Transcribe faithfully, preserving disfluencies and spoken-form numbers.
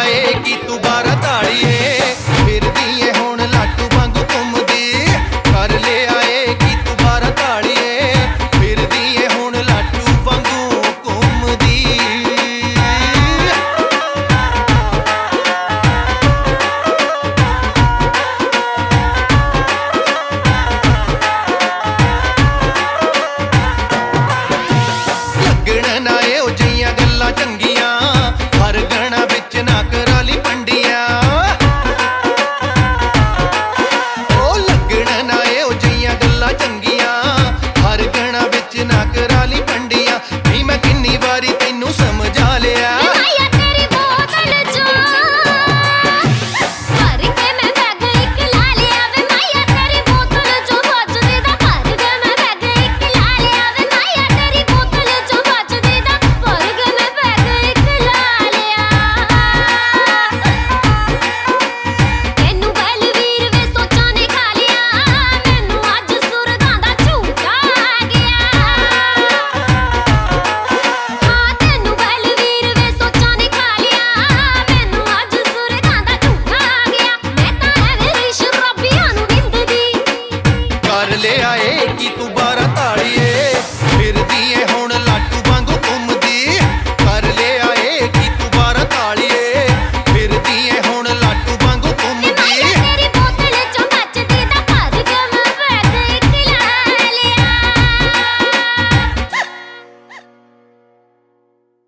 ਆਏ ਕਿ ਤੂੰ ਬਾਰਾਂ ਤਾਲੀਏ ਫਿਰਦੀ ਏ ਹੁਣ ਲਾਟੂ ਵਾਂਗੂ ਘੁੰਮਦੀ ਕਰ ਲੈ ਆਏ ਕਿ ਤੂੰ ਬਾਰਾਂ ਤਾਲੀਏ ਫਿਰਦੀ ਏ ਹੁਣ ਲਾਟੂ ਵਾਂਗੂ ਘੁੰਮਦੀ ਲੱਗਣ ਨਾ ਇਹੋ ਜਿਹੀਆਂ ਗੱਲਾਂ ਚੰਗੀਆਂ ਹਰ ਗਣਾ ਵਿੱਚ ਨਾ ਕਰਾ ਲਈ ਪੰਡੀਆਂ ਉਹ ਲੱਗਣ ਨਾ ਇਹੋ ਜਿਹੀਆਂ ਗੱਲਾਂ ਚੰਗੀਆਂ ਹਰ ਗਣਾ ਵਿੱਚ ਨਾ ਕਰਾ ਲਈ ਪੰਡੀਆਂ ਨਹੀਂ ਮੈਂ ਕਿੰਨੀ ਵਾਰੀ ਤੈਨੂੰ ਸਮਝਾ ਲਿਆ ਕਰ ਲੈ ਆਏ ਕਿ ਤੂੰ ਬਾਰਾਂ ਤਾਲੀਏ ਫਿਰਦੀ ਏ